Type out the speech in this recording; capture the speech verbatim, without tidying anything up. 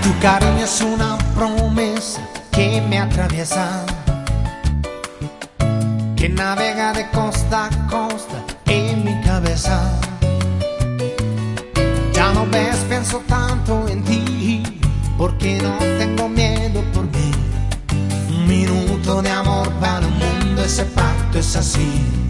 Tu cariño es una promesa que me atraviesa, que navega de costa a costa en mi cabeza. Ya no ves, pienso tanto en ti, porque no tengo miedo por mí. Un minuto de amor para un mundo, ese pacto es así.